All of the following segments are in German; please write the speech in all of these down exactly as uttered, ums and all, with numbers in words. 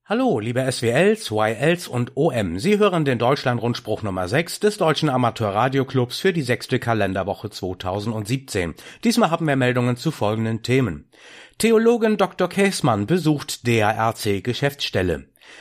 Hallo, liebe S W Ls, Y Ls und O M. Sie hören den Deutschlandrundspruch Nummer sechs des Deutschen Amateurradioclubs für die sechste Kalenderwoche zweitausendsiebzehn. Diesmal haben wir Meldungen zu folgenden Themen. Theologin Doktor Käßmann besucht D A R C-Geschäftsstelle.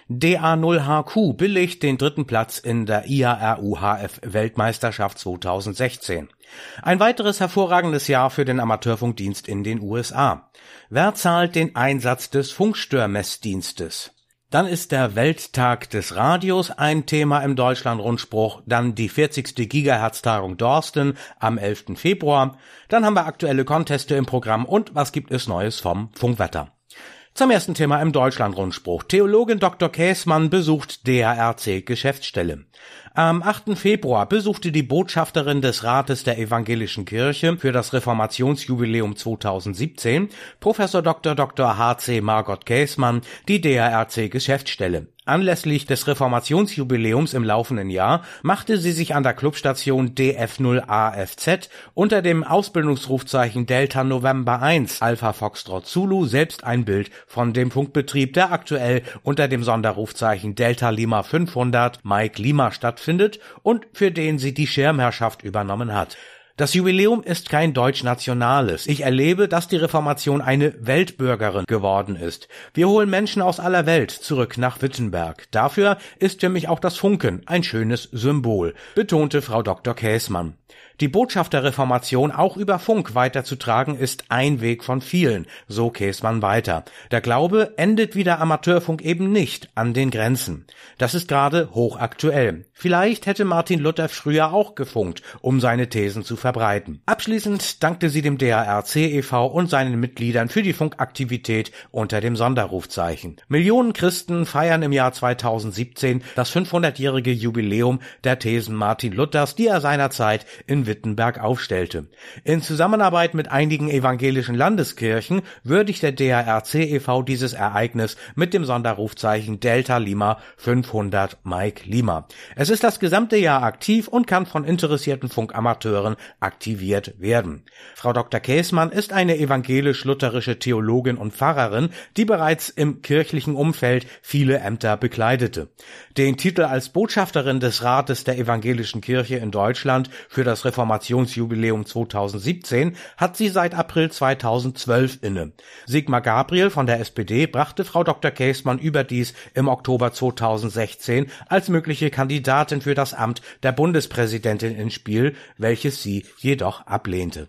D A null H Q belegt den dritten Platz in der I A R U H F-Weltmeisterschaft zweitausendsechzehn. Ein weiteres hervorragendes Jahr für den Amateurfunkdienst in den U S A. Wer zahlt den Einsatz des Funkstörmessdienstes? Dann ist der Welttag des Radios ein Thema im Deutschlandrundspruch, dann die vierzigste Gigahertz-Tagung Dorsten am elften Februar, dann haben wir aktuelle Conteste im Programm und was gibt es Neues vom Funkwetter. Zum ersten Thema im Deutschlandrundspruch. Theologin Doktor Käßmann besucht D A R C-Geschäftsstelle. Am achten Februar besuchte die Botschafterin des Rates der Evangelischen Kirche für das Reformationsjubiläum zweitausendsiebzehn, Professor Doktor Doktor H C Margot Käßmann, die D A R C-Geschäftsstelle. Anlässlich des Reformationsjubiläums im laufenden Jahr machte sie sich an der Clubstation D F null A F Z unter dem Ausbildungsrufzeichen Delta November eins Alpha Foxtrot Zulu selbst ein Bild von dem Funkbetrieb, der aktuell unter dem Sonderrufzeichen Delta Lima fünfhundert Mike Lima stattfindet und für den sie die Schirmherrschaft übernommen hat. Das Jubiläum ist kein deutsch-nationales. Ich erlebe, dass die Reformation eine Weltbürgerin geworden ist. Wir holen Menschen aus aller Welt zurück nach Wittenberg. Dafür ist für mich auch das Funken ein schönes Symbol, betonte Frau Doktor Käßmann. Die Botschaft der Reformation auch über Funk weiterzutragen ist ein Weg von vielen, so Käßmann weiter. Der Glaube endet wie der Amateurfunk eben nicht an den Grenzen. Das ist gerade hochaktuell. Vielleicht hätte Martin Luther früher auch gefunkt, um seine Thesen zu verbreiten. Abschließend dankte sie dem D A R C e V und seinen Mitgliedern für die Funkaktivität unter dem Sonderrufzeichen. Millionen Christen feiern im Jahr zweitausendsiebzehn das fünfhundertjährige Jubiläum der Thesen Martin Luthers, die er seinerzeit in Wittenberg aufstellte. In Zusammenarbeit mit einigen evangelischen Landeskirchen würdigt der D A R C e V dieses Ereignis mit dem Sonderrufzeichen Delta Lima fünfhundert Mike Lima. Es ist das gesamte Jahr aktiv und kann von interessierten Funkamateuren aktiviert werden. Frau Doktor Käßmann ist eine evangelisch-lutherische Theologin und Pfarrerin, die bereits im kirchlichen Umfeld viele Ämter bekleidete. Den Titel als Botschafterin des Rates der Evangelischen Kirche in Deutschland für das Reformationsjubiläum zweitausendsiebzehn hat sie seit April zweitausendzwölf inne. Sigmar Gabriel von der S P D brachte Frau Doktor Käßmann überdies im Oktober zweitausendsechzehn als mögliche Kandidatin für das Amt der Bundespräsidentin ins Spiel, welches sie jedoch ablehnte.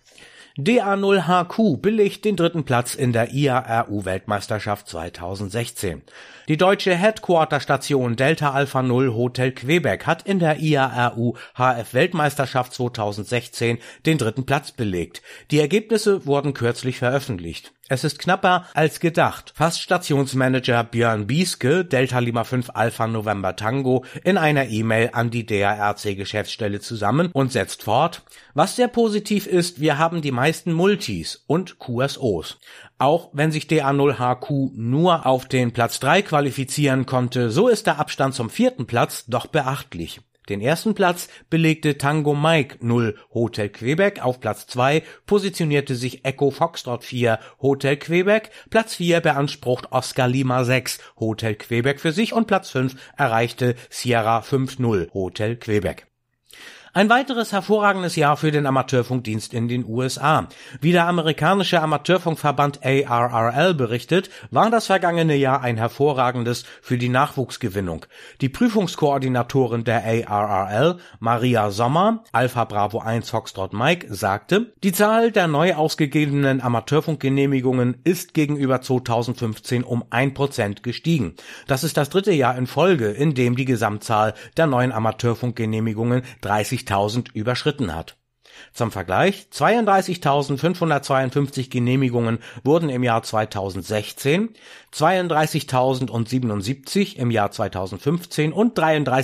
D A null H Q belegt den dritten Platz in der I A R U-Weltmeisterschaft zweitausendsechzehn. Die deutsche Headquarterstation Delta Alpha Null Hotel Quebec hat in der I A R U H F-Weltmeisterschaft zweitausendsechzehn den dritten Platz belegt. Die Ergebnisse wurden kürzlich veröffentlicht. Es ist knapper als gedacht, fasst Stationsmanager Björn Bieske, Delta Lima fünf Alpha November Tango, in einer E-Mail an die D A R C-Geschäftsstelle zusammen und setzt fort: Was sehr positiv ist, wir haben die meisten Multis und Q S Os. Auch wenn sich D A null H Q nur auf den Platz drei qualifizieren konnte, so ist der Abstand zum vierten Platz doch beachtlich. Den ersten Platz belegte Tango Mike null Hotel Quebec, auf Platz zwei positionierte sich Echo Foxtrot vier Hotel Quebec, Platz vier beansprucht Oscar Lima sechs Hotel Quebec für sich und Platz fünf erreichte Sierra fünf null Hotel Quebec. Ein weiteres hervorragendes Jahr für den Amateurfunkdienst in den U S A. Wie der amerikanische Amateurfunkverband A R R L berichtet, war das vergangene Jahr ein hervorragendes für die Nachwuchsgewinnung. Die Prüfungskoordinatorin der A R R L, Maria Sommer, Alpha Bravo eins Foxtrot Mike, sagte: Die Zahl der neu ausgegebenen Amateurfunkgenehmigungen ist gegenüber zweitausendfünfzehn um ein Prozent gestiegen. Das ist das dritte Jahr in Folge, in dem die Gesamtzahl der neuen Amateurfunkgenehmigungen dreißigtausend überschritten hat. Zum Vergleich, zweiunddreißigtausendfünfhundertzweiundfünfzig Genehmigungen wurden im Jahr zweitausendsechzehn, zweiunddreißigtausendsiebenundsiebzig im Jahr zweitausendfünfzehn und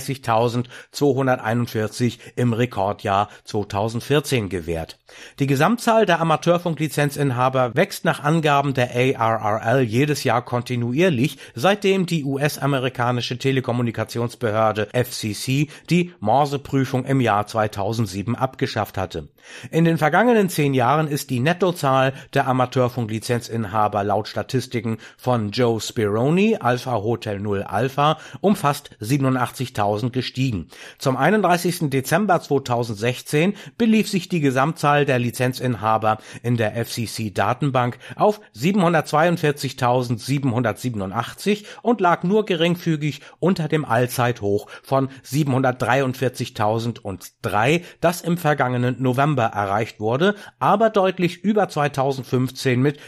dreiunddreißigtausendzweihunderteinundvierzig im Rekordjahr zweitausendvierzehn gewährt. Die Gesamtzahl der Amateurfunklizenzinhaber wächst nach Angaben der A R R L jedes Jahr kontinuierlich, seitdem die U S-amerikanische Telekommunikationsbehörde F C C die Morse-Prüfung im Jahr zweitausendsieben abgeschafft hatte. In den vergangenen zehn Jahren ist die Nettozahl der Amateurfunklizenzinhaber laut Statistiken von Joe Spironi, Alpha Hotel null Alpha, um fast siebenundachtzigtausend gestiegen. Zum einunddreißigsten Dezember zweitausendsechzehn belief sich die Gesamtzahl der Lizenzinhaber in der F C C-Datenbank auf siebenhundertzweiundvierzigtausendsiebenhundertsiebenundachtzig und lag nur geringfügig unter dem Allzeithoch von siebenhundertdreiundvierzigtausenddrei, das im vergangenen November erreicht wurde, aber deutlich über zweitausendfünfzehn mit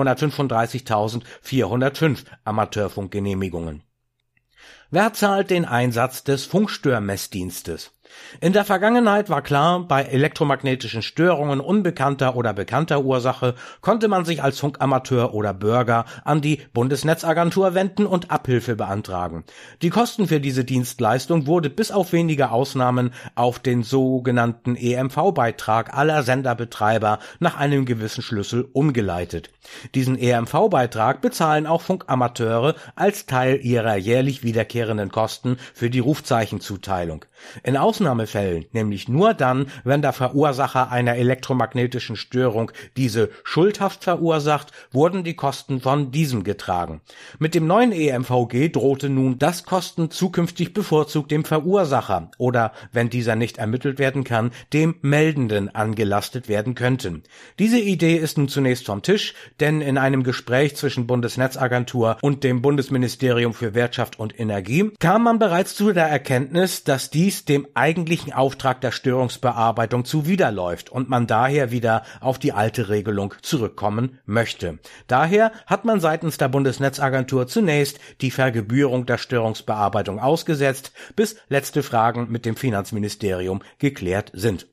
siebenhundertfünfunddreißigtausendvierhundertfünf Amateurfunkgenehmigungen. Wer zahlt den Einsatz des Funkstörmessdienstes? In der Vergangenheit war klar, bei elektromagnetischen Störungen unbekannter oder bekannter Ursache konnte man sich als Funkamateur oder Bürger an die Bundesnetzagentur wenden und Abhilfe beantragen. Die Kosten für diese Dienstleistung wurde bis auf wenige Ausnahmen auf den sogenannten E M V-Beitrag aller Senderbetreiber nach einem gewissen Schlüssel umgeleitet. Diesen E M V-Beitrag bezahlen auch Funkamateure als Teil ihrer jährlich wiederkehrenden Kosten für die Rufzeichenzuteilung. In Ausnahmefällen, nämlich nur dann, wenn der Verursacher einer elektromagnetischen Störung diese schuldhaft verursacht, wurden die Kosten von diesem getragen. Mit dem neuen E M V G drohte nun, dass Kosten zukünftig bevorzugt dem Verursacher oder, wenn dieser nicht ermittelt werden kann, dem Meldenden angelastet werden könnten. Diese Idee ist nun zunächst vom Tisch, denn in einem Gespräch zwischen Bundesnetzagentur und dem Bundesministerium für Wirtschaft und Energie kam man bereits zu der Erkenntnis, dass dies dem eigentlichen Auftrag der Störungsbearbeitung zuwiderläuft und man daher wieder auf die alte Regelung zurückkommen möchte. Daher hat man seitens der Bundesnetzagentur zunächst die Vergebührung der Störungsbearbeitung ausgesetzt, bis letzte Fragen mit dem Finanzministerium geklärt sind.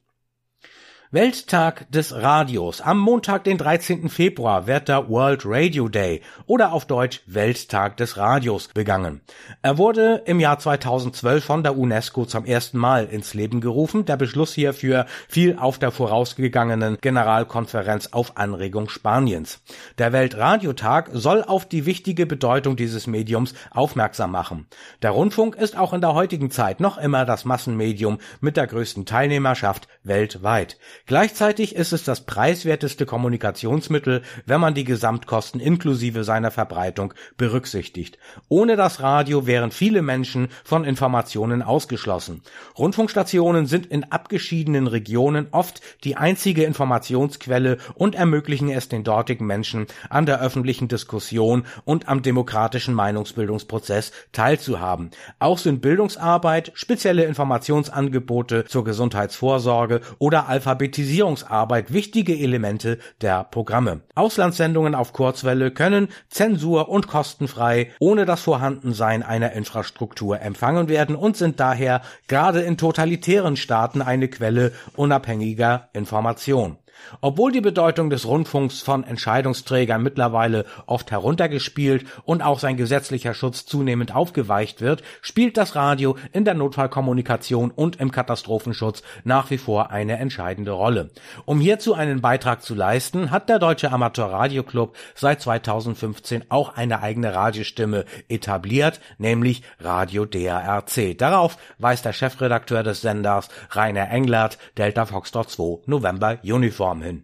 Welttag des Radios. Am Montag, den dreizehnten Februar, wird der World Radio Day oder auf Deutsch Welttag des Radios begangen. Er wurde im Jahr zweitausendzwölf von der UNESCO zum ersten Mal ins Leben gerufen. Der Beschluss hierfür fiel auf der vorausgegangenen Generalkonferenz auf Anregung Spaniens. Der Weltradiotag soll auf die wichtige Bedeutung dieses Mediums aufmerksam machen. Der Rundfunk ist auch in der heutigen Zeit noch immer das Massenmedium mit der größten Teilnehmerschaft weltweit. Gleichzeitig ist es das preiswerteste Kommunikationsmittel, wenn man die Gesamtkosten inklusive seiner Verbreitung berücksichtigt. Ohne das Radio wären viele Menschen von Informationen ausgeschlossen. Rundfunkstationen sind in abgeschiedenen Regionen oft die einzige Informationsquelle und ermöglichen es den dortigen Menschen, an der öffentlichen Diskussion und am demokratischen Meinungsbildungsprozess teilzuhaben. Auch sind Bildungsarbeit, spezielle Informationsangebote zur Gesundheitsvorsorge oder Alphabetisierungsarbeit wichtige Elemente der Programme. Auslandssendungen auf Kurzwelle können zensur- und kostenfrei ohne das Vorhandensein einer Infrastruktur empfangen werden und sind daher gerade in totalitären Staaten eine Quelle unabhängiger Information. Obwohl die Bedeutung des Rundfunks von Entscheidungsträgern mittlerweile oft heruntergespielt und auch sein gesetzlicher Schutz zunehmend aufgeweicht wird, spielt das Radio in der Notfallkommunikation und im Katastrophenschutz nach wie vor eine entscheidende Rolle. Um hierzu einen Beitrag zu leisten, hat der Deutsche Amateur-Radio-Club seit zweitausendfünfzehn auch eine eigene Radiostimme etabliert, nämlich Radio D R R C. Darauf weist der Chefredakteur des Senders, Rainer Englert, Delta Foxtrot zwei November Uniform hin.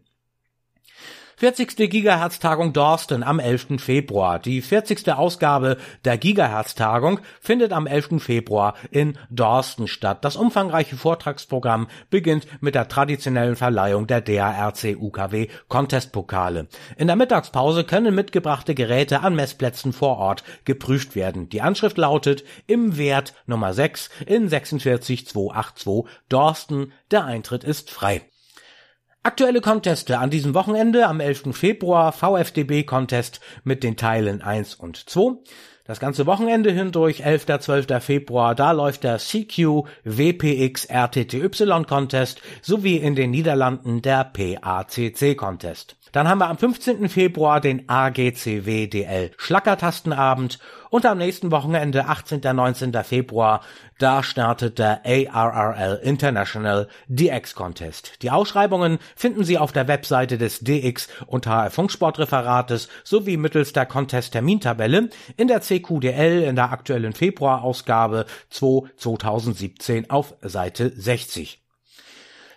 vierzigste Gigahertz-Tagung Dorsten am elften Februar. Die vierzigste Ausgabe der Gigahertz-Tagung findet am elften Februar in Dorsten statt. Das umfangreiche Vortragsprogramm beginnt mit der traditionellen Verleihung der D R R C U K W Contest-Pokale. In der Mittagspause können mitgebrachte Geräte an Messplätzen vor Ort geprüft werden. Die Anschrift lautet im Wert Nummer sechs in sechsundvierzig zweihundertzweiundachtzig Dorsten. Der Eintritt ist frei. Aktuelle Conteste an diesem Wochenende am elften Februar, V F D B-Contest mit den Teilen eins und zwei. Das ganze Wochenende hindurch, elfter zwölfter Februar, da läuft der C Q W P X R T T Y-Contest sowie in den Niederlanden der P A C C-Contest. Dann haben wir am fünfzehnten Februar den A G C W D L Schlackertastenabend und am nächsten Wochenende, achtzehnten neunzehnten Februar, da startet der A R R L International D X Contest. Die Ausschreibungen finden Sie auf der Webseite des D X und H F Funksportreferates sowie mittels der Contest-Termintabelle in der C Q D L in der aktuellen Februarausgabe zwei zweitausendsiebzehn auf Seite sechzig.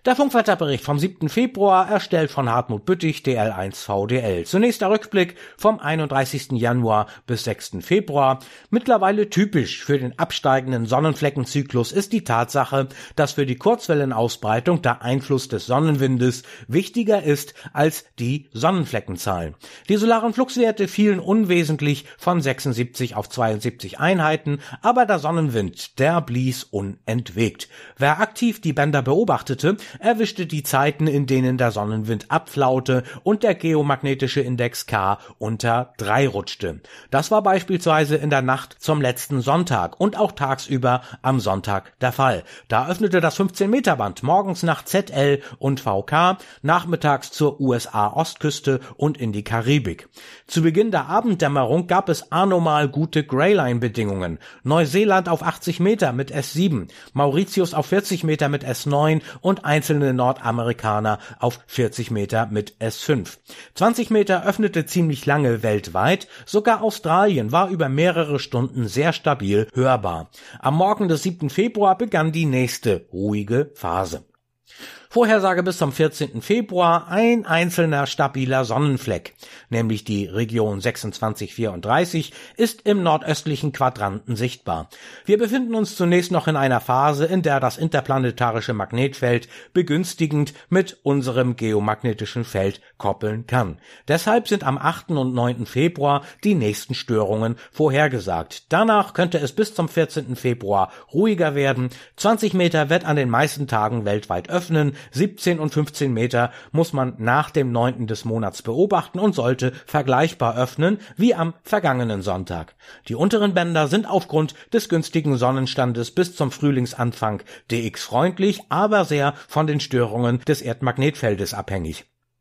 Der Funkwetterbericht vom siebten Februar, erstellt von Hartmut Büttig, D L eins V D L. Zunächst der Rückblick vom einunddreißigsten Januar bis sechsten Februar. Mittlerweile typisch für den absteigenden Sonnenfleckenzyklus ist die Tatsache, dass für die Kurzwellenausbreitung der Einfluss des Sonnenwindes wichtiger ist als die Sonnenfleckenzahlen. Die solaren Fluxwerte fielen unwesentlich von sechsundsiebzig auf zweiundsiebzig Einheiten, aber der Sonnenwind, der blies unentwegt. Wer aktiv die Bänder beobachtete, erwischte die Zeiten, in denen der Sonnenwind abflaute und der geomagnetische Index K unter drei rutschte. Das war beispielsweise in der Nacht zum letzten Sonntag und auch tagsüber am Sonntag der Fall. Da öffnete das fünfzehn Meter Band morgens nach Z L und V K, nachmittags zur U S A-Ostküste und in die Karibik. Zu Beginn der Abenddämmerung gab es anormal gute Greyline-Bedingungen. Neuseeland auf achtzig Meter mit S sieben, Mauritius auf vierzig Meter mit S neun und einzelne Nordamerikaner auf vierzig Meter mit S fünf. zwanzig Meter öffnete ziemlich lange weltweit, sogar Australien war über mehrere Stunden sehr stabil hörbar. Am Morgen des siebten Februar begann die nächste ruhige Phase. Vorhersage bis zum vierzehnten Februar ein einzelner stabiler Sonnenfleck, nämlich die Region sechsundzwanzig vierunddreißig, ist im nordöstlichen Quadranten sichtbar. Wir befinden uns zunächst noch in einer Phase, in der das interplanetarische Magnetfeld begünstigend mit unserem geomagnetischen Feld koppeln kann. Deshalb sind am achten und neunten Februar die nächsten Störungen vorhergesagt. Danach könnte es bis zum vierzehnten Februar ruhiger werden. zwanzig Meter wird an den meisten Tagen weltweit öffnen. siebzehn und fünfzehn Meter muss man nach dem neunten des Monats beobachten und sollte vergleichbar öffnen wie am vergangenen Sonntag. Die unteren Bänder sind aufgrund des günstigen Sonnenstandes bis zum Frühlingsanfang D X-freundlich, aber sehr von den Störungen des Erdmagnetfeldes abhängig.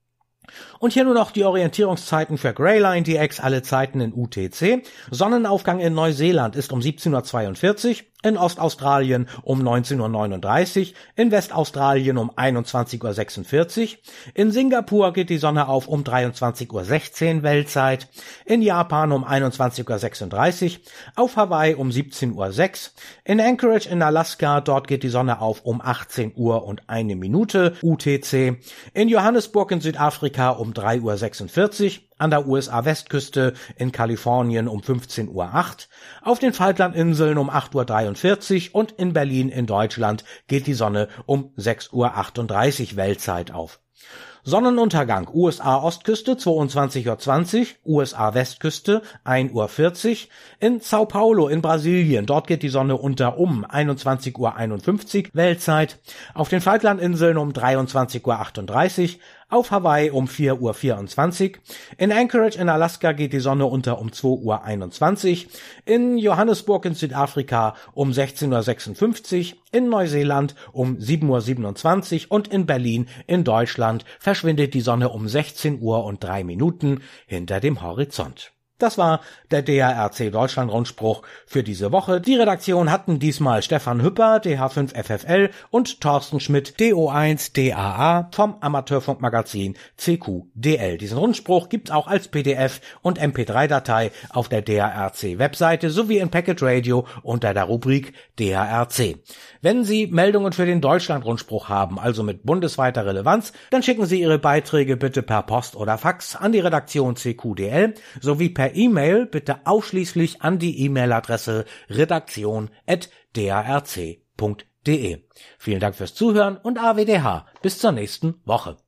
Und hier nur noch die Orientierungszeiten für Greyline D X, alle Zeiten in U T C. Sonnenaufgang in Neuseeland ist um siebzehn Uhr zweiundvierzig, in Ostaustralien um neunzehn Uhr neununddreißig, in Westaustralien um einundzwanzig Uhr sechsundvierzig, in Singapur geht die Sonne auf um dreiundzwanzig Uhr sechzehn Weltzeit, in Japan um einundzwanzig Uhr sechsunddreißig, auf Hawaii um siebzehn Uhr sechs, in Anchorage in Alaska, dort geht die Sonne auf um achtzehn Uhr und eine Minute U T C, in Johannesburg in Südafrika um drei Uhr sechsundvierzig, an der U S A-Westküste in Kalifornien um fünfzehn Uhr acht, auf den Falklandinseln um acht Uhr dreiundvierzig und in Berlin in Deutschland geht die Sonne um sechs Uhr achtunddreißig Weltzeit auf. Sonnenuntergang U S A-Ostküste zweiundzwanzig Uhr zwanzig, U S A-Westküste ein Uhr vierzig, in Sao Paulo in Brasilien, dort geht die Sonne unter um einundzwanzig Uhr einundfünfzig Weltzeit, auf den Falklandinseln um dreiundzwanzig Uhr achtunddreißig, auf Hawaii um vier Uhr vierundzwanzig, in Anchorage in Alaska geht die Sonne unter um zwei Uhr einundzwanzig, in Johannesburg in Südafrika um sechzehn Uhr sechsundfünfzig, in Neuseeland um sieben Uhr siebenundzwanzig und in Berlin in Deutschland verschwindet die Sonne um sechzehn Uhr und drei Minuten hinter dem Horizont. Das war der D A R C Deutschland-Rundspruch für diese Woche. Die Redaktion hatten diesmal Stefan Hüpper, D H fünf F F L und Thorsten Schmidt, D O eins D A A vom Amateurfunkmagazin C Q D L. Diesen Rundspruch gibt's auch als P D F und M P drei Datei auf der D A R C Webseite sowie in Packet Radio unter der Rubrik D A R C. Wenn Sie Meldungen für den Deutschland-Rundspruch haben, also mit bundesweiter Relevanz, dann schicken Sie Ihre Beiträge bitte per Post oder Fax an die Redaktion C Q D L sowie per E-Mail bitte ausschließlich an die E-Mail-Adresse redaktion at d a r c punkt d e. Vielen Dank fürs Zuhören und A W D H. Bis zur nächsten Woche.